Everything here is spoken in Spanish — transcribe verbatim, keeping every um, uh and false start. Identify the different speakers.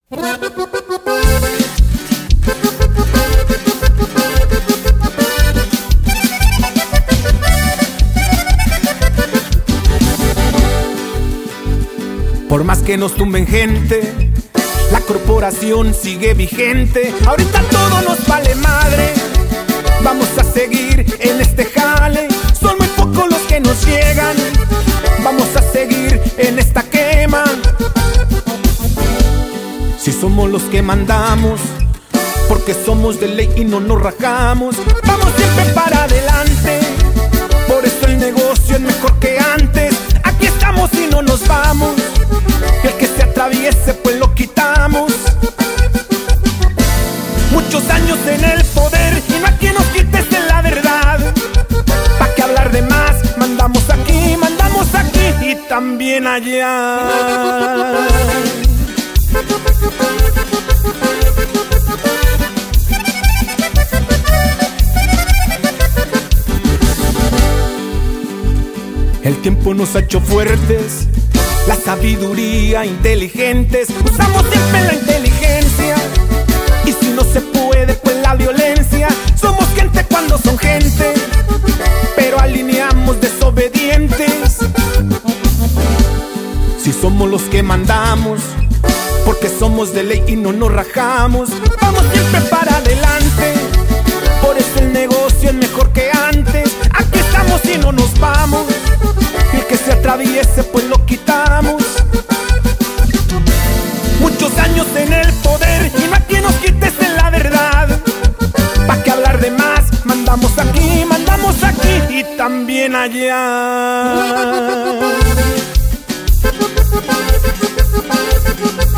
Speaker 1: Por más que nos tumben gente, la corporación sigue vigente. Ahorita todo nos vale madre, vamos a seguir en este jale. Son muy pocos los que nos llegan, vamos a seguir en esta quema. Si somos los que mandamos, porque somos de ley y no nos rajamos. Vamos siempre para adelante, por eso el negocio es mejor que antes. Aquí estamos y no nos vamos, y el que se atraviese pues lo quitamos. Muchos años en el poder y no hay quien nos quite la verdad. ¿Pa' qué hablar de más? Mandamos aquí, mandamos aquí y también allá. El tiempo nos ha hecho fuertes, la sabiduría inteligentes. Usamos siempre la inteligencia, y si no se puede pues la violencia. Somos gente cuando son gente, pero alineamos desobedientes. Si somos los que mandamos, porque somos de ley y no nos rajamos. Vamos siempre para adelante, por eso el negocio es mejor que antes. Aquí estamos y no nos vamos, y el que se atraviese pues lo quitamos. Muchos años en el poder y no hay quien nos quite la verdad. ¿Pa' qué hablar de más? Mandamos aquí, mandamos aquí y también allá.